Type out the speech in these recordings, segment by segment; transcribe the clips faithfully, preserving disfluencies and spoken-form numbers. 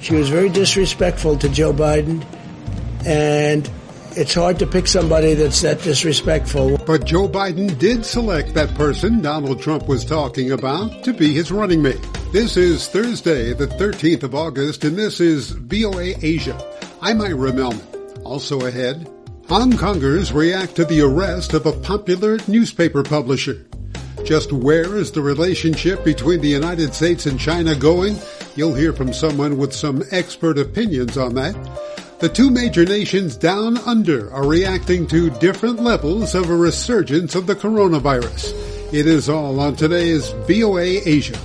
She was very disrespectful to Joe Biden, and it's hard to pick somebody that's that disrespectful. But Joe Biden did select that person Donald Trump was talking about to be his running mate. This is Thursday, the thirteenth of August, and this is V O A Asia. I'm Ira Melman. Also ahead, Hong Kongers react to the arrest of a popular newspaper publisher. Just where is the relationship between the United States and China going? You'll hear from someone with some expert opinions on that. The two major nations down under are reacting to different levels of a resurgence of the coronavirus. It is all on today's V O A Asia.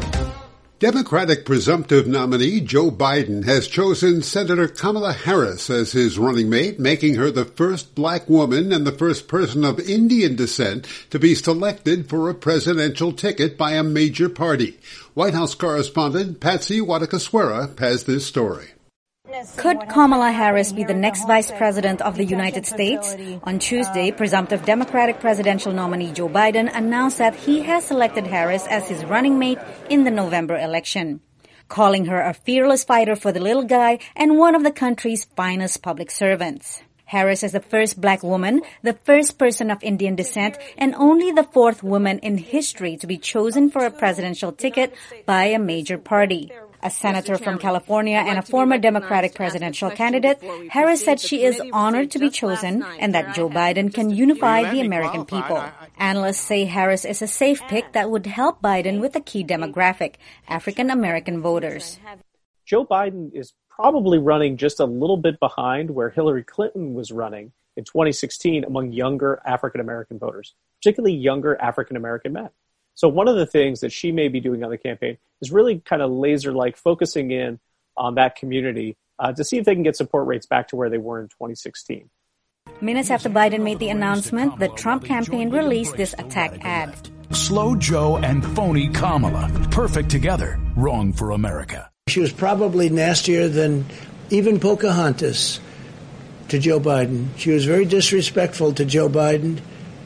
Democratic presumptive nominee Joe Biden has chosen Senator Kamala Harris as his running mate, making her the first black woman and the first person of Indian descent to be selected for a presidential ticket by a major party. White House correspondent Patsy Wadakaswara has this story. Could Kamala Harris be the next vice president of the United States? On Tuesday, presumptive Democratic presidential nominee Joe Biden announced that he has selected Harris as his running mate in the November election, calling her a fearless fighter for the little guy and one of the country's finest public servants. Harris is the first black woman, the first person of Indian descent, and only the fourth woman in history to be chosen for a presidential ticket by a major party. A senator from California and a former Democratic presidential candidate, Harris said she is honored to be chosen and that Joe Biden can unify the American people. Analysts say Harris is a safe pick that would help Biden with a key demographic, African American voters. Joe Biden is probably running just a little bit behind where Hillary Clinton was running in twenty sixteen among younger African American voters, particularly younger African American men. So one of the things that she may be doing on the campaign is really kind of laser-like focusing in on that community uh, to see if they can get support rates back to where they were in twenty sixteen. Minutes after Biden made the announcement, the Trump campaign released this attack ad. Slow Joe and phony Kamala. Perfect together. Wrong for America. She was probably nastier than even Pocahontas to Joe Biden. She was very disrespectful to Joe Biden,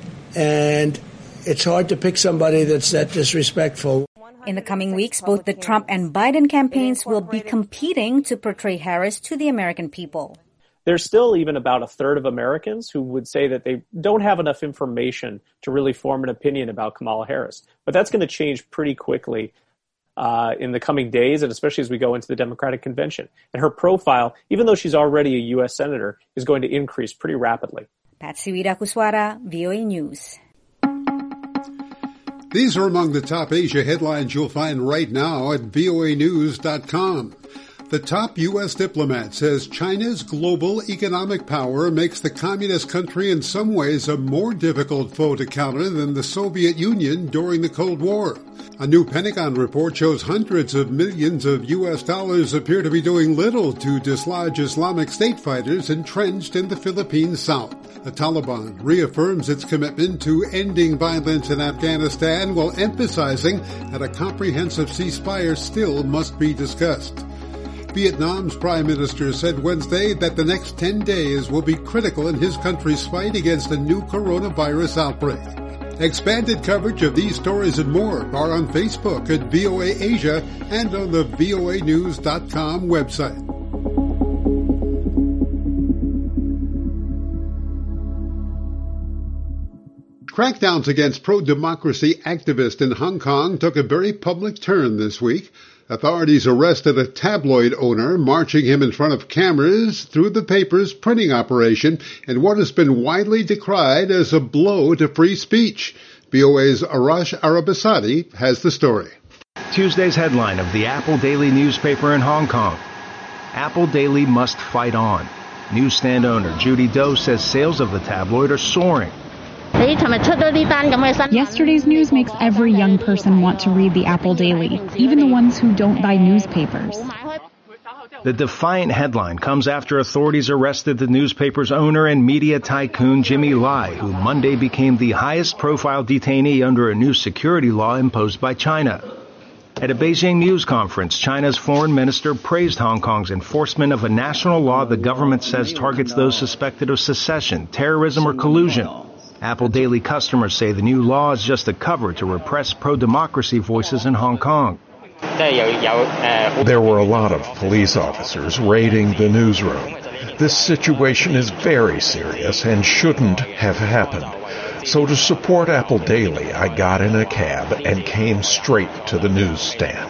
and it's hard to pick somebody that's that disrespectful. In the coming weeks, both the Trump and Biden campaigns will be competing to portray Harris to the American people. There's still even about a third of Americans who would say that they don't have enough information to really form an opinion about Kamala Harris. But that's going to change pretty quickly uh, in the coming days, and especially as we go into the Democratic convention. And her profile, even though she's already a U S senator, is going to increase pretty rapidly. Patsy Wadakaswara, V O A News. These are among the top Asia headlines you'll find right now at V O A news dot com. The top U S diplomat says China's global economic power makes the communist country in some ways a more difficult foe to counter than the Soviet Union during the Cold War. A new Pentagon report shows hundreds of millions of U S dollars appear to be doing little to dislodge Islamic State fighters entrenched in the Philippine South. The Taliban reaffirms its commitment to ending violence in Afghanistan while emphasizing that a comprehensive ceasefire still must be discussed. Vietnam's prime minister said Wednesday that the next ten days will be critical in his country's fight against a new coronavirus outbreak. Expanded coverage of these stories and more are on Facebook at V O A Asia and on the V O A news dot com website. Crackdowns against pro-democracy activists in Hong Kong took a very public turn this week. Authorities arrested a tabloid owner, marching him in front of cameras through the paper's printing operation in what has been widely decried as a blow to free speech. V O A's Arash Arabasadi has the story. Tuesday's headline of the Apple Daily newspaper in Hong Kong. Apple Daily must fight on. Newsstand owner Judy Doe says sales of the tabloid are soaring. Yesterday's news makes every young person want to read the Apple Daily, even the ones who don't buy newspapers. The defiant headline comes after authorities arrested the newspaper's owner and media tycoon Jimmy Lai, who Monday became the highest-profile detainee under a new security law imposed by China. At a Beijing news conference, China's foreign minister praised Hong Kong's enforcement of a national law the government says targets those suspected of secession, terrorism, or collusion. Apple Daily customers say the new law is just a cover to repress pro-democracy voices in Hong Kong. There were a lot of police officers raiding the newsroom. This situation is very serious and shouldn't have happened. So to support Apple Daily, I got in a cab and came straight to the newsstand.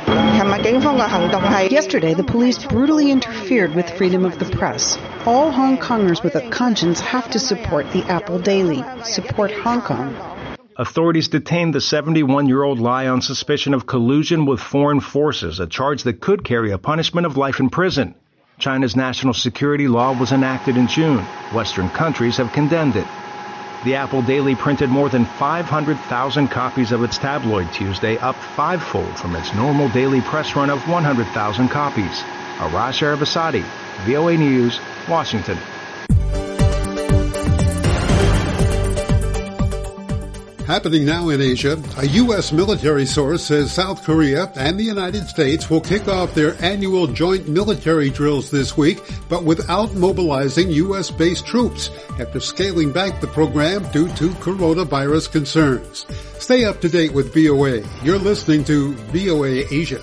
Yesterday, the police brutally interfered with freedom of the press. All Hong Kongers with a conscience have to support the Apple Daily. Support Hong Kong. Authorities detained the seventy-one-year-old Lai on suspicion of collusion with foreign forces, a charge that could carry a punishment of life in prison. China's national security law was enacted in June. Western countries have condemned it. The Apple Daily printed more than five hundred thousand copies of its tabloid Tuesday, up fivefold from its normal daily press run of one hundred thousand copies. Arash Arabasadi, V O A News, Washington. Happening now in Asia, a U S military source says South Korea and the United States will kick off their annual joint military drills this week, but without mobilizing U S-based troops after scaling back the program due to coronavirus concerns. Stay up to date with V O A. You're listening to V O A Asia.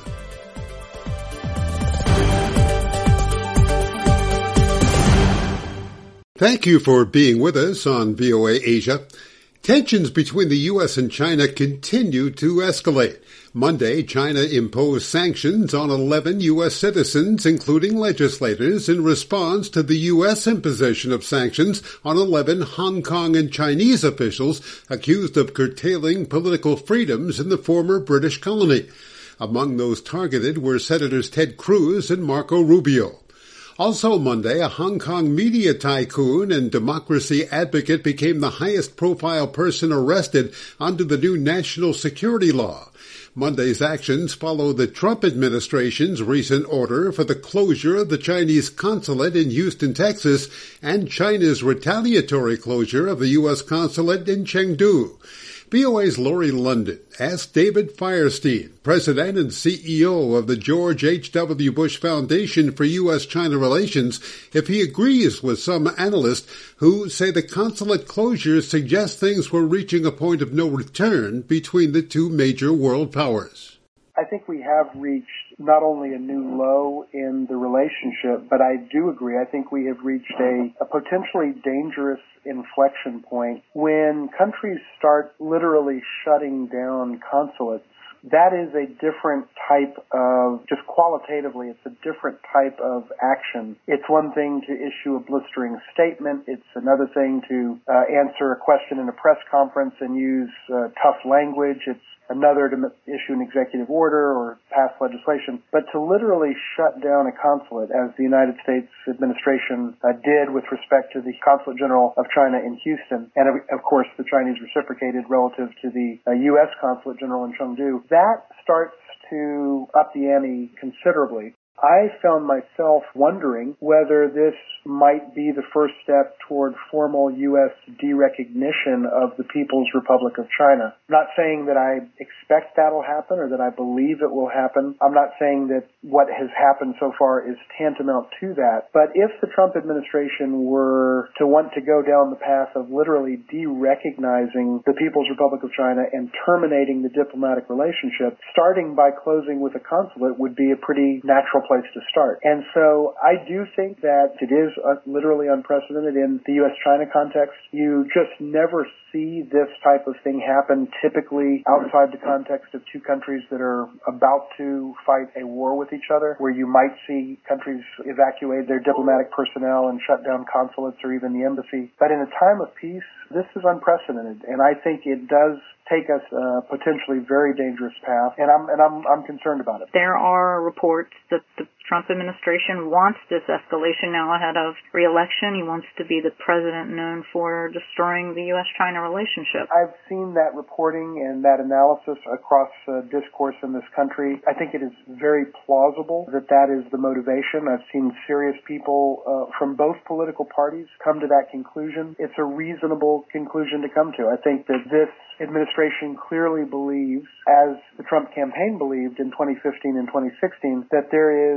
Thank you for being with us on V O A Asia. Tensions between the U S and China continue to escalate. Monday, China imposed sanctions on eleven U S citizens, including legislators, in response to the U S imposition of sanctions on eleven Hong Kong and Chinese officials accused of curtailing political freedoms in the former British colony. Among those targeted were Senators Ted Cruz and Marco Rubio. Also Monday, a Hong Kong media tycoon and democracy advocate became the highest-profile person arrested under the new national security law. Monday's actions follow the Trump administration's recent order for the closure of the Chinese consulate in Houston, Texas, and China's retaliatory closure of the U S consulate in Chengdu. V O A's Lori London asked David Firestein, president and C E O of the George H W. Bush Foundation for U S-China Relations, if he agrees with some analysts who say the consulate closures suggest things were reaching a point of no return between the two major world powers. I think we have reached not only a new low in the relationship, but I do agree. I think we have reached a, a potentially dangerous inflection point when countries start literally shutting down consulates. That is a different type of, just qualitatively, it's a different type of action. It's one thing to issue a blistering statement. It's another thing to uh, answer a question in a press conference and use uh, tough language. It's another to issue an executive order or pass legislation. But to literally shut down a consulate, as the United States administration uh, did with respect to the Consulate General of China in Houston, and of, of course the Chinese reciprocated relative to the uh, U S Consulate General in Chengdu, that starts to up the ante considerably. I found myself wondering whether this might be the first step toward formal U S derecognition of the People's Republic of China. I'm not saying that I expect that'll happen or that I believe it will happen. I'm not saying that what has happened so far is tantamount to that. But if the Trump administration were to want to go down the path of literally derecognizing the People's Republic of China and terminating the diplomatic relationship, starting by closing with a consulate would be a pretty natural place to start. And so I do think that it is uh, literally unprecedented in the U S-China context. You just never see this type of thing happen typically outside the context of two countries that are about to fight a war with each other, where you might see countries evacuate their diplomatic personnel and shut down consulates or even the embassy. But in a time of peace, this is unprecedented, and I think it does take us a potentially very dangerous path, and I'm and I'm I'm concerned about it. There are reports that the Trump administration wants this escalation now ahead of re-election. He wants to be the president known for destroying the U S-China relationship. I've seen that reporting and that analysis across uh, discourse in this country. I think it is very plausible that that is the motivation. I've seen serious people uh, from both political parties come to that conclusion. It's a reasonable conclusion to come to. I think that this administration clearly believes, as the Trump campaign believed in twenty fifteen and twenty sixteen, that there is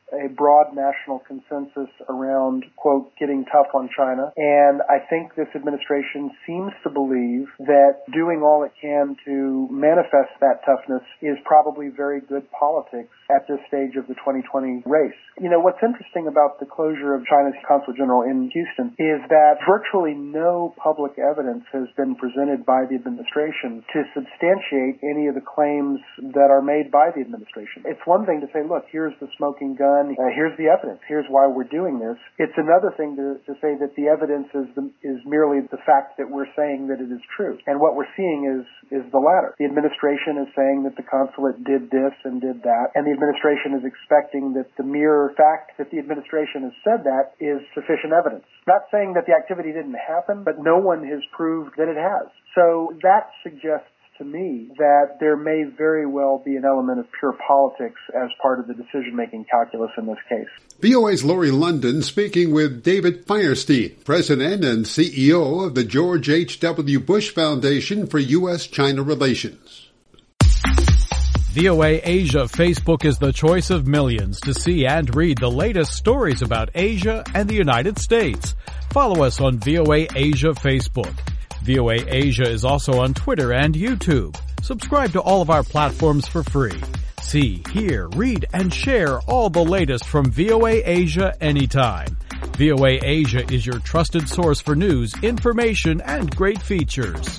a broad national consensus around, quote, getting tough on China. And I think this administration seems to believe that doing all it can to manifest that toughness is probably very good politics at this stage of the twenty twenty race. You know, what's interesting about the closure of China's consulate general in Houston is that virtually no public evidence has been presented by the administration to substantiate any of the claims that are made by the administration. It's one thing to say, look, here's the smoking gun, uh, here's the evidence, here's why we're doing this. It's another thing to, to say that the evidence is the, is merely the fact that we're saying that it is true. And what we're seeing is is the latter. The administration is saying that the consulate did this and did that, and the administration is expecting that the mere fact that the administration has said that is sufficient evidence. Not saying that the activity didn't happen, but no one has proved that it has. So that suggests to me that there may very well be an element of pure politics as part of the decision-making calculus in this case. V O A's Laurie London speaking with David Firestein, President and C E O of the George H W. Bush Foundation for U S China Relations. V O A Asia Facebook is the choice of millions to see and read the latest stories about Asia and the United States. Follow us on V O A Asia Facebook. V O A Asia is also on Twitter and YouTube. Subscribe to all of our platforms for free. See, hear, read, and share all the latest from V O A Asia anytime. V O A Asia is your trusted source for news, information, and great features.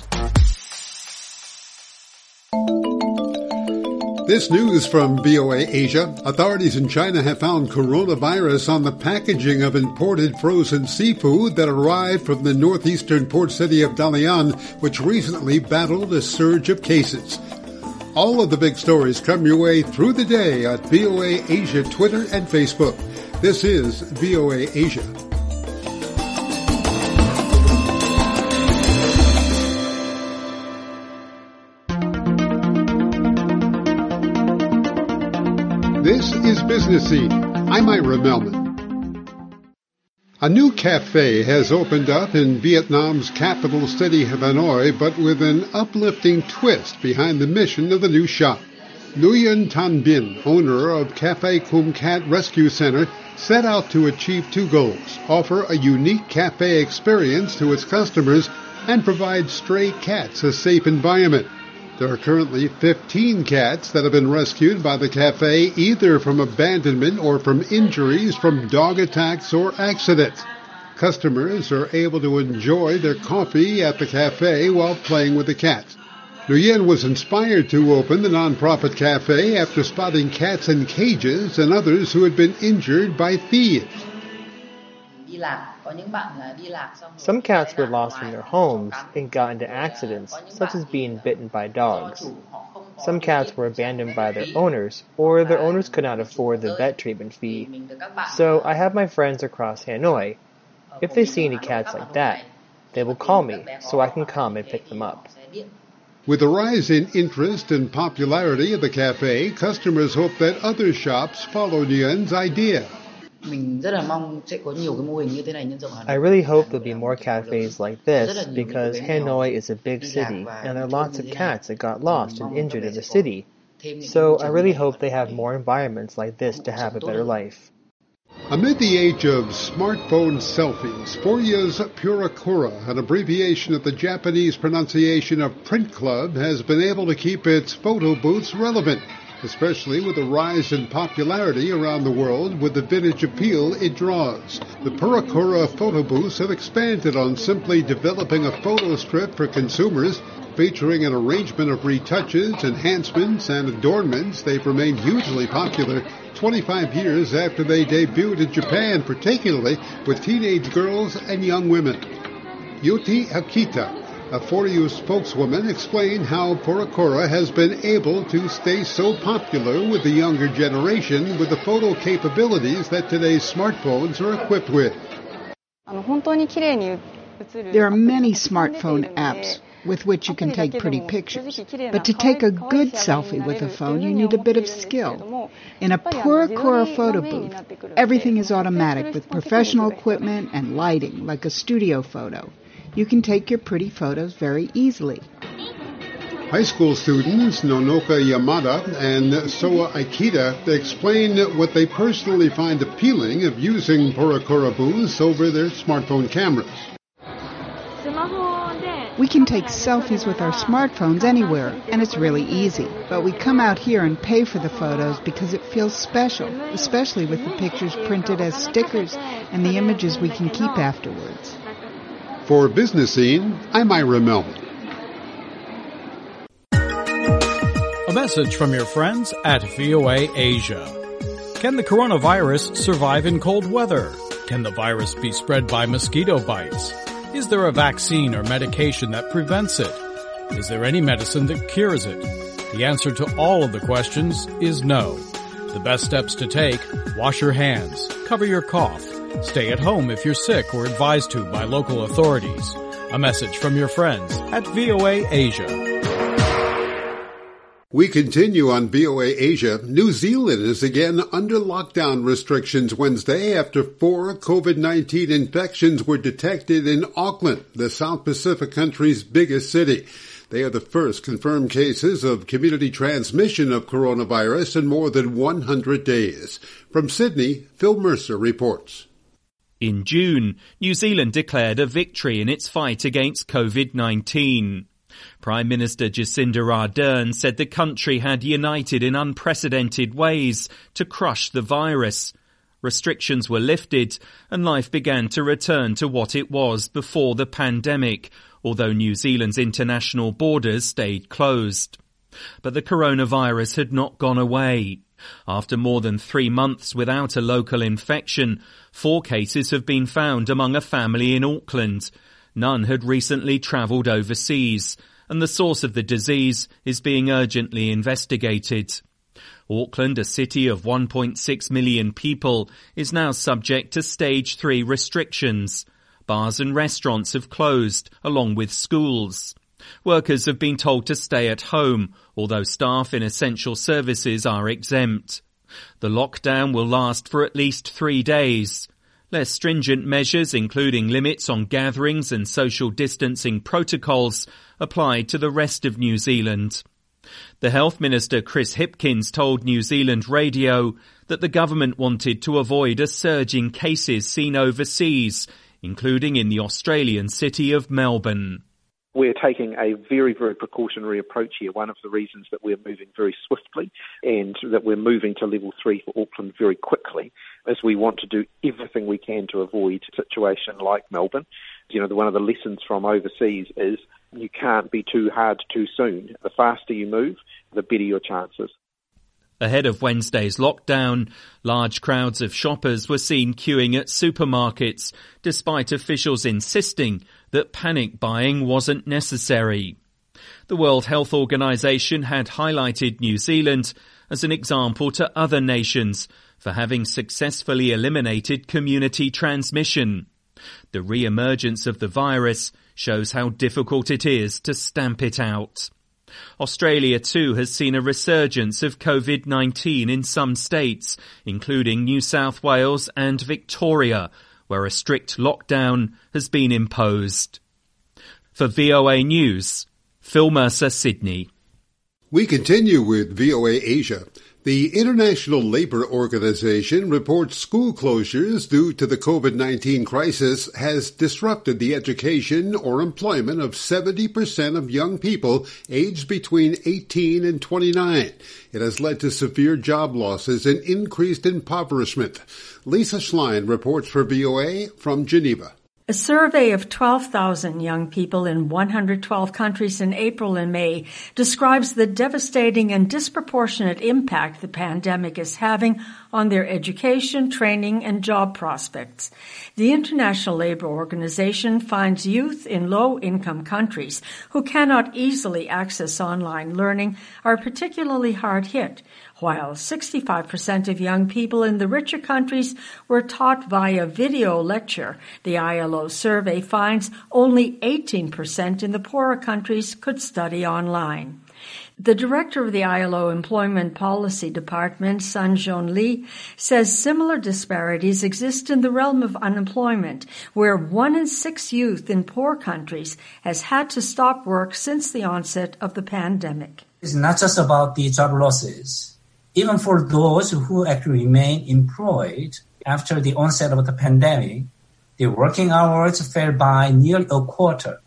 This news from V O A Asia. Authorities in China have found coronavirus on the packaging of imported frozen seafood that arrived from the northeastern port city of Dalian, which recently battled a surge of cases. All of the big stories come your way through the day at V O A Asia Twitter and Facebook. This is V O A Asia. This is Business Scene. I'm Ira Melman. A new cafe has opened up in Vietnam's capital city, Hanoi, but with an uplifting twist behind the mission of the new shop. Nguyen Tan Binh, owner of Cafe Kum Cat Rescue Center, set out to achieve two goals: offer a unique cafe experience to its customers and provide stray cats a safe environment. There are currently fifteen cats that have been rescued by the cafe, either from abandonment or from injuries from dog attacks or accidents. Customers are able to enjoy their coffee at the cafe while playing with the cats. Nguyen was inspired to open the nonprofit cafe after spotting cats in cages and others who had been injured by thieves. Some cats were lost from their homes and got into accidents, such as being bitten by dogs. Some cats were abandoned by their owners, or their owners could not afford the vet treatment fee. So I have my friends across Hanoi. If they see any cats like that, they will call me so I can come and pick them up. With the rise in interest and popularity of the cafe, customers hope that other shops follow Nguyen's idea. I really hope there'll be more cafes like this because Hanoi is a big city and there are lots of cats that got lost and injured in the city. So I really hope they have more environments like this to have a better life. Amid the age of smartphone selfies, Forya's Purakura, an abbreviation of the Japanese pronunciation of Print Club, has been able to keep its photo booths relevant, especially with the rise in popularity around the world with the vintage appeal it draws. The Purakura photo booths have expanded on simply developing a photo strip for consumers, featuring an arrangement of retouches, enhancements, and adornments. They've remained hugely popular twenty-five years after they debuted in Japan, particularly with teenage girls and young women. Yuti Akita, a Foryu spokeswoman, explained how Purakura has been able to stay so popular with the younger generation with the photo capabilities that today's smartphones are equipped with. There are many smartphone apps with which you can take pretty pictures, but to take a good selfie with a phone, you need a bit of skill. In a Purakura photo booth, everything is automatic with professional equipment and lighting, like a studio photo. You can take your pretty photos very easily. High school students Nonoka Yamada and Soa Aikida explain what they personally find appealing of using Porakora booths over their smartphone cameras. We can take selfies with our smartphones anywhere, and it's really easy. But we come out here and pay for the photos because it feels special, especially with the pictures printed as stickers and the images we can keep afterwards. For Business Scene, I'm Ira Melman. A message from your friends at V O A Asia. Can the coronavirus survive in cold weather? Can the virus be spread by mosquito bites? Is there a vaccine or medication that prevents it? Is there any medicine that cures it? The answer to all of the questions is no. The best steps to take: wash your hands, cover your cough, stay at home if you're sick or advised to by local authorities. A message from your friends at V O A Asia. We continue on V O A Asia. New Zealand is again under lockdown restrictions Wednesday after four COVID nineteen infections were detected in Auckland, the South Pacific country's biggest city. They are the first confirmed cases of community transmission of coronavirus in more than one hundred days. From Sydney, Phil Mercer reports. In June, New Zealand declared a victory in its fight against COVID nineteen. Prime Minister Jacinda Ardern said the country had united in unprecedented ways to crush the virus. Restrictions were lifted and life began to return to what it was before the pandemic, although New Zealand's international borders stayed closed. But the coronavirus had not gone away. After more than three months without a local infection, four cases have been found among a family in Auckland. None had recently travelled overseas, and the source of the disease is being urgently investigated. Auckland, a city of one point six million people, is now subject to stage three restrictions. Bars and restaurants have closed, along with schools. Workers have been told to stay at home, although staff in essential services are exempt. The lockdown will last for at least three days. Less stringent measures, including limits on gatherings and social distancing protocols, applied to the rest of New Zealand. The Health Minister Chris Hipkins told New Zealand Radio that the government wanted to avoid a surge in cases seen overseas, including in the Australian city of Melbourne. We're taking a very, very precautionary approach here. One of the reasons that we're moving very swiftly and that we're moving to level three for Auckland very quickly is we want to do everything we can to avoid a situation like Melbourne. You know, one of the lessons from overseas is you can't be too hard too soon. The faster you move, the better your chances. Ahead of Wednesday's lockdown, large crowds of shoppers were seen queuing at supermarkets, despite officials insisting that panic buying wasn't necessary. The World Health Organization had highlighted New Zealand as an example to other nations for having successfully eliminated community transmission. The re-emergence of the virus shows how difficult it is to stamp it out. Australia too has seen a resurgence of COVID nineteen in some states, including New South Wales and Victoria, where a strict lockdown has been imposed. For V O A News, Phil Mercer, Sydney. We continue with V O A Asia. The International Labour Organization reports school closures due to the COVID nineteen crisis has disrupted the education or employment of seventy percent of young people aged between eighteen and twenty-nine. It has led to severe job losses and increased impoverishment. Lisa Schlein reports for V O A from Geneva. A survey of twelve thousand young people in one hundred twelve countries in April and May describes the devastating and disproportionate impact the pandemic is having on their education, training, and job prospects. The International Labour Organization finds youth in low-income countries who cannot easily access online learning are particularly hard hit, while sixty-five percent of young people in the richer countries were taught via video lecture. The I L O survey finds only eighteen percent in the poorer countries could study online. The director of the I L O Employment Policy Department, Sun-Joon Lee, says similar disparities exist in the realm of unemployment, where one in six youth in poor countries has had to stop work since the onset of the pandemic. It's not just about the job losses. Even for those who actually remain employed after the onset of the pandemic, the working hours fell by nearly a quarter.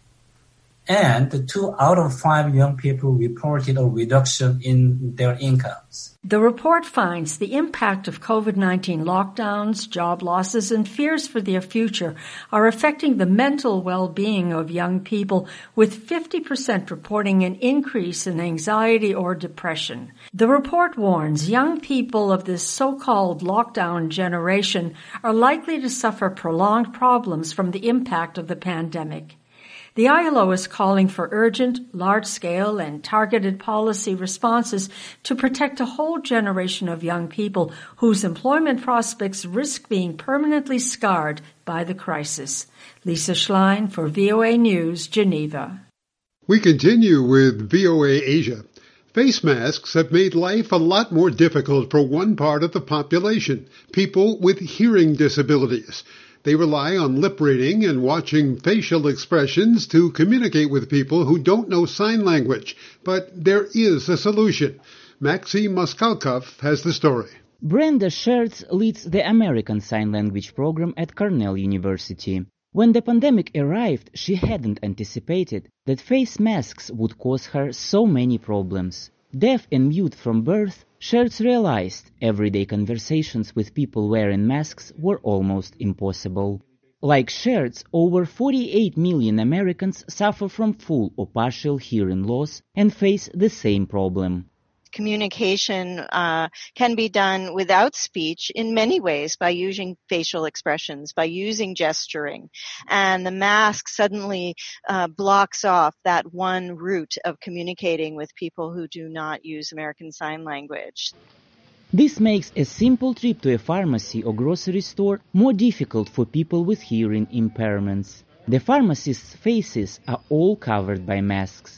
And two out of five young people reported a reduction in their incomes. The report finds the impact of COVID nineteen lockdowns, job losses, and fears for their future are affecting the mental well-being of young people, with fifty percent reporting an increase in anxiety or depression. The report warns young people of this so-called lockdown generation are likely to suffer prolonged problems from the impact of the pandemic. The I L O is calling for urgent, large-scale, and targeted policy responses to protect a whole generation of young people whose employment prospects risk being permanently scarred by the crisis. Lisa Schlein for V O A News, Geneva. We continue with V O A Asia. Face masks have made life a lot more difficult for one part of the population, people with hearing disabilities. They rely on lip reading and watching facial expressions to communicate with people who don't know sign language. But there is a solution. Maxim Moskalkov has the story. Brenda Schertz leads the American Sign Language program at Cornell University. When the pandemic arrived, she hadn't anticipated that face masks would cause her so many problems. Deaf and mute from birth, Schertz realized everyday conversations with people wearing masks were almost impossible. Like Schertz, over forty-eight million Americans suffer from full or partial hearing loss and face the same problem. Communication uh, can be done without speech in many ways, by using facial expressions, by using gesturing. And the mask suddenly uh, blocks off that one route of communicating with people who do not use American Sign Language. This makes a simple trip to a pharmacy or grocery store more difficult for people with hearing impairments. The pharmacists' faces are all covered by masks.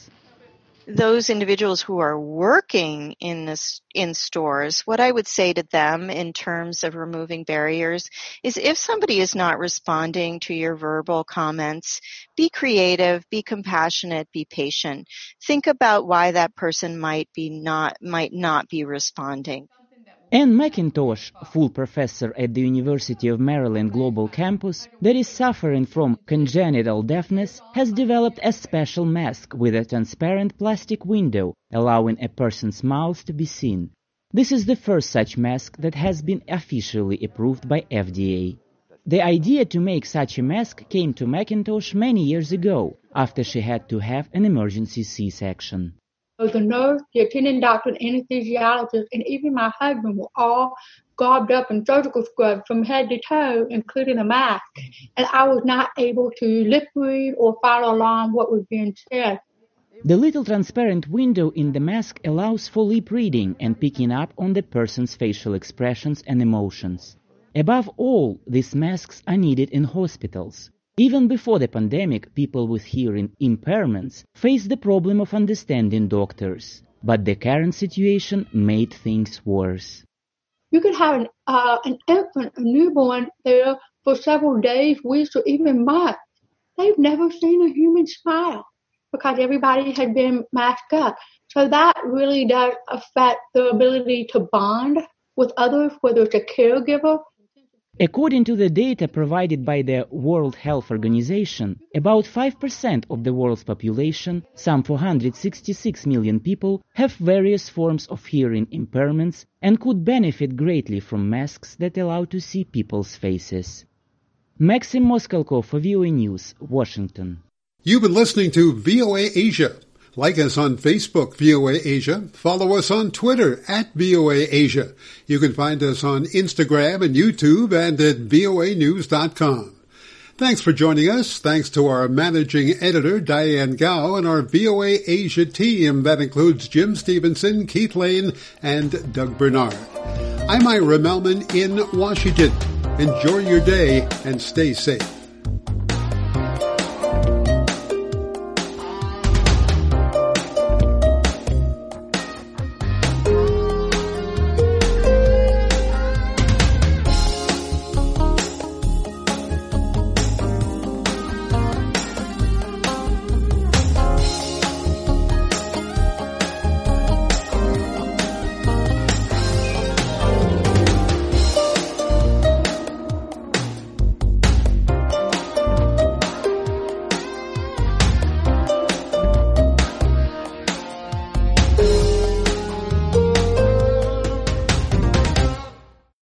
Those individuals who are working in this, in stores, what I would say to them in terms of removing barriers is, if somebody is not responding to your verbal comments, be creative, be compassionate, be patient. Think about why that person might be not, might not be responding. Anne McIntosh, full professor at the University of Maryland Global Campus, that is suffering from congenital deafness, has developed a special mask with a transparent plastic window, allowing a person's mouth to be seen. This is the first such mask that has been officially approved by F D A. The idea to make such a mask came to McIntosh many years ago, after she had to have an emergency C-section. The nurse, the attending doctor, and anesthesiologist, and even my husband were all garbed up in surgical scrubs from head to toe, including a mask. And I was not able to lip read or follow along what was being said. The little transparent window in the mask allows for lip reading and picking up on the person's facial expressions and emotions. Above all, these masks are needed in hospitals. Even before the pandemic, people with hearing impairments faced the problem of understanding doctors, but the current situation made things worse. You could have an, uh, an infant, a newborn there for several days, weeks, or even months. They've never seen a human smile because everybody had been masked up. So that really does affect the ability to bond with others, whether it's a caregiver. According to the data provided by the World Health Organization, about five percent of the world's population, some four hundred sixty-six million people, have various forms of hearing impairments and could benefit greatly from masks that allow to see people's faces. Maxim Moskalkov for V O A News, Washington. You've been listening to V O A Asia. Like us on Facebook, V O A Asia. Follow us on Twitter, at V O A Asia. You can find us on Instagram and YouTube and at V O A news dot com. Thanks for joining us. Thanks to our managing editor, Diane Gao, and our V O A Asia team. That includes Jim Stevenson, Keith Lane, and Doug Bernard. I'm Ira Melman in Washington. Enjoy your day and stay safe.